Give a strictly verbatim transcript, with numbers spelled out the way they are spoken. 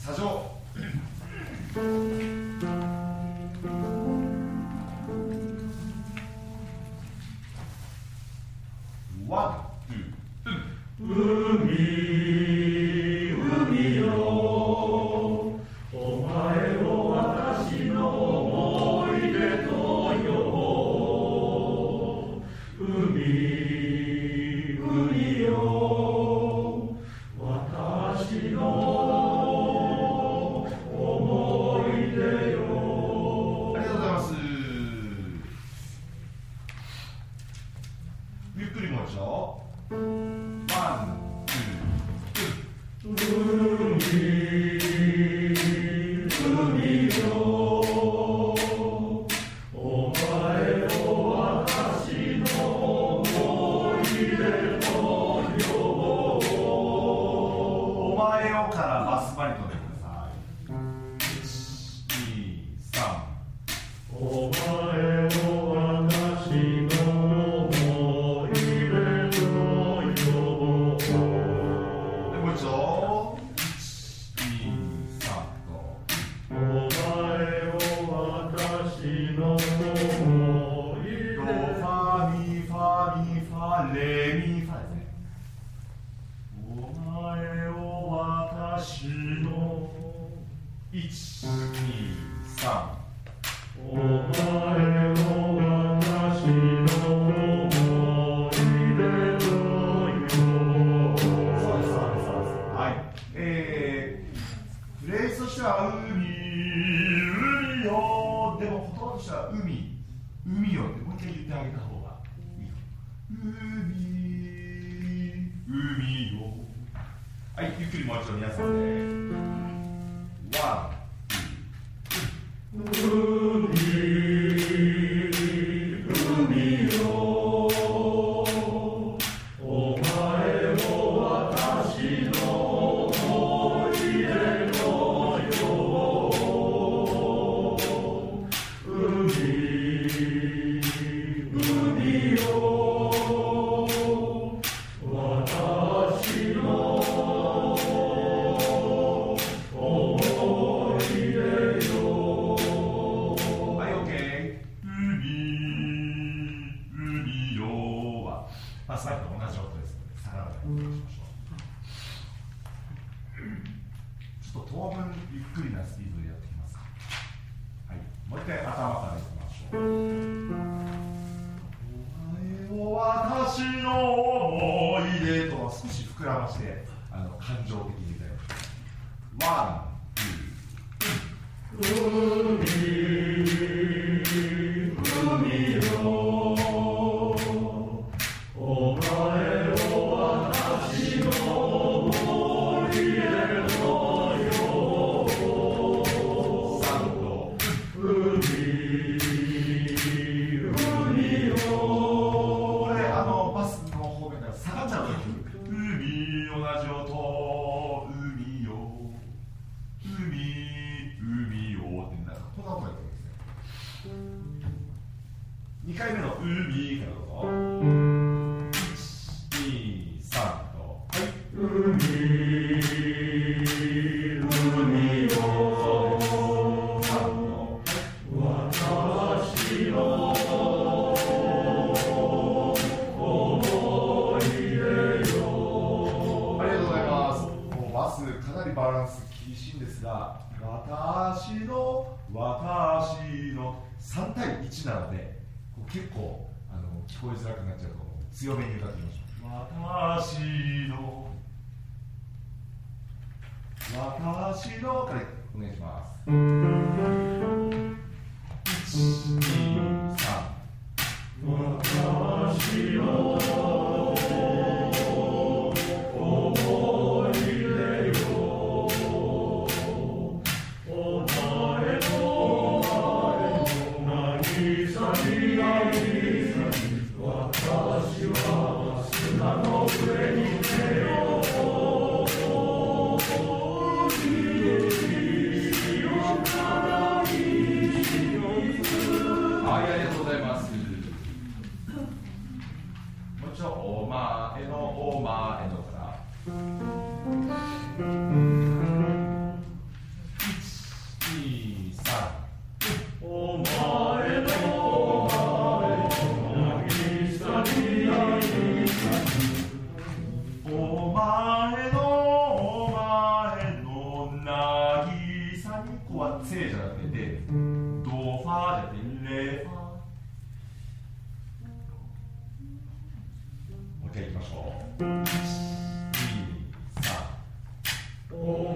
砂上ワン、ツー、海海よお前を私の思い出と呼ぼう海海よ私の思い出よ。ありがとうございます。ゆっくりもう一度ワン、ツー、ツー海海よお前を私の思い出と呼ぼう。お前をからバスバリトンでください。いち、に、さんお前を私の思い出と呼ぼう。でもう一度いち、に、さんとお前を私の思い出ドファミファミファレミファですね。お前を私のいち、に、さんお前を私の思い出と呼ぼう。そうですそうですそうです。はい。えー、フレーズとしては海海よでも言葉としては海海よってもう一回言ってあげた方がいいよ。海海よ。はい、ゆっくりもう一度皆さんでワン海海よお前を私の思い出と呼ぼう海海よ私の思い出よ。はい、OK。海、海よは、まあ、さっきと同じ音ですので、下がらないようにしましょう。ちょっと当分ゆっくりなスピードでやっていきますか。はい、もう一回頭からいきましょう。お前を私の思い出とは少し膨らまして、あの感情的に言いたい。ワン、ツー、海海よお前を私の思い出と呼ぼう。サンド海海よこれあのバスの方面から下がっちゃうと海同じ音海よ海海よってなるこんな音がいくんですね。にかいめの海からどうぞ。いち、に、さんとはい海海よさんと私の思い出よ。ありがとうございます。もうバスかなりバランス厳しいんですが私の私のさん対いちなので結構あの聞こえづらくなっちゃうと思うので強めに歌ってみましょう。私の私のからお願いします。いち、に、さん私の思い出よお前の渚に私は砂の上に寝ようお